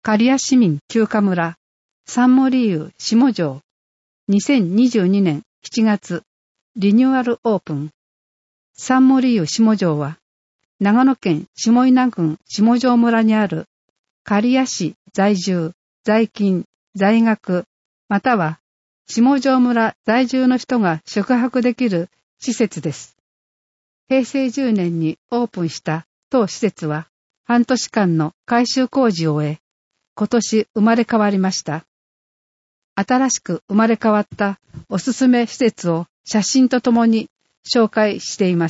刈谷市民休暇村、三森湯下城、2022年7月、リニューアルオープン。三森湯下城は、長野県下伊那郡下城村にある、刈谷市在住、在勤、在学、または、下城村在住の人が宿泊できる施設です。平成10年にオープンした当施設は、半年間の改修工事を終え、今年生まれ変わりました。新しく生まれ変わったおすすめ施設を写真とともに紹介しています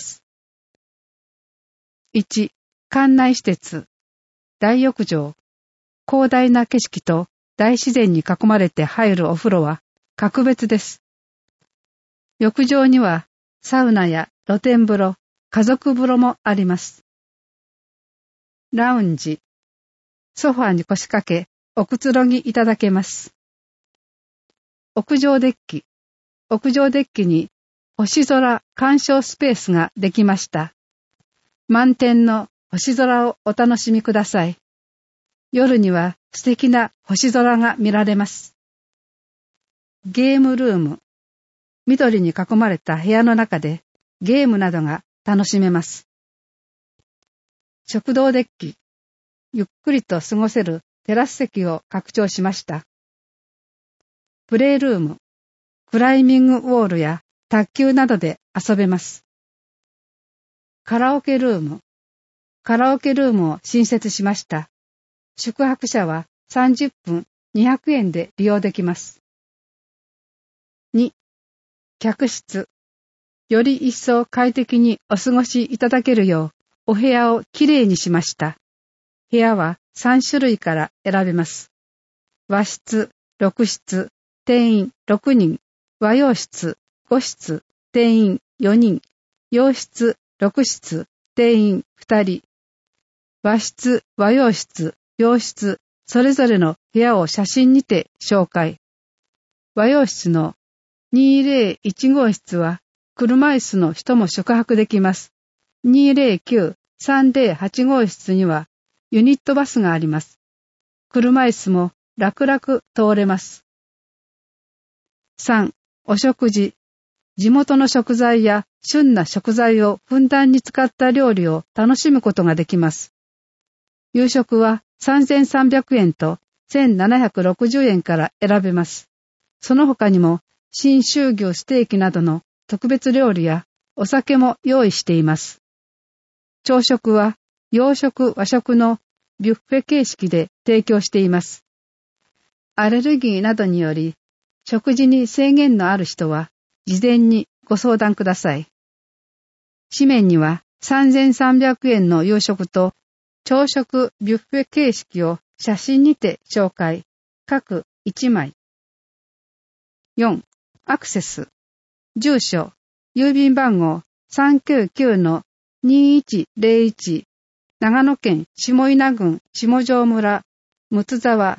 。1、館内施設。大浴場。広大な景色と大自然に囲まれて入るお風呂は格別です。浴場にはサウナや露天風呂、家族風呂もあります。ラウンジ。ソファーに腰掛け、おくつろぎいただけます。屋上デッキ。屋上デッキに星空鑑賞スペースができました。満天の星空をお楽しみください。夜には素敵な星空が見られます。ゲームルーム。緑に囲まれた部屋の中でゲームなどが楽しめます。食堂デッキ。ゆっくりと過ごせるテラス席を拡張しました。プレイルーム。クライミングウォールや卓球などで遊べます。カラオケルーム。カラオケルームを新設しました。宿泊者は30分200円で利用できます。2、客室。より一層快適にお過ごしいただけるようお部屋をきれいにしました。部屋は3種類から選べます。和室、6室、定員6人、和洋室、5室、定員4人、洋室、6室、定員2人。和室、和洋室、洋室、それぞれの部屋を写真にて紹介。和洋室の2015号室は車椅子の人も宿泊できます。209-308号室にはユニットバスがあります。車椅子も楽々通れます。3、お食事。地元の食材や旬な食材をふんだんに使った料理を楽しむことができます。夕食は3300円と1760円から選べます。その他にも信州牛ステーキなどの特別料理やお酒も用意しています。朝食は洋食和食のビュッフェ形式で提供しています。アレルギーなどにより食事に制限のある人は事前にご相談ください。紙面には3300円の夕食と朝食ビュッフェ形式を写真にて紹介。各1枚。4. アクセス。住所、郵便番号 399-2101 長野県下伊那郡下城村睦沢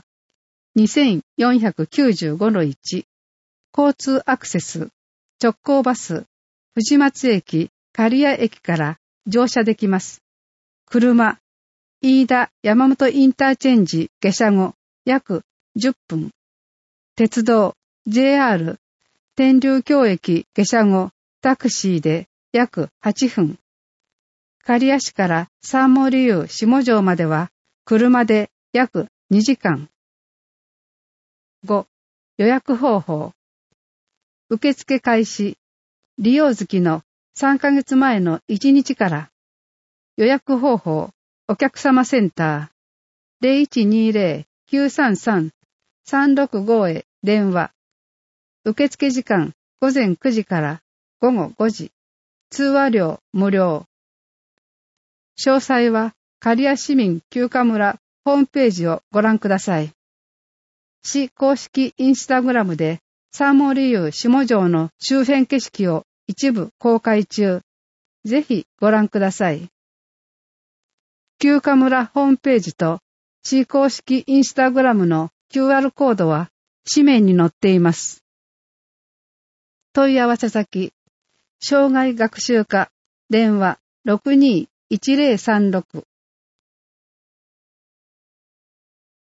2495-1 交通アクセス。直行バス、藤松駅、刈谷駅から乗車できます。車、飯田山本インターチェンジ下車後約10分。鉄道、JR、天竜峡駅下車後タクシーで約8分。刈谷市から三森湯下城までは車で約2時間。5. 予約方法。受付開始。利用月の3ヶ月前の1日から。予約方法。お客様センター 0120-933-365 へ電話。受付時間午前9時から午後5時。通話料無料。詳細は刈谷市民休暇村ホームページをご覧ください。市公式インスタグラムで三森湯下城の周辺景色を一部公開中。ぜひご覧ください。休暇村ホームページと市公式インスタグラムの QR コードは紙面に載っています。問い合わせ先、障害学習課、電話 621036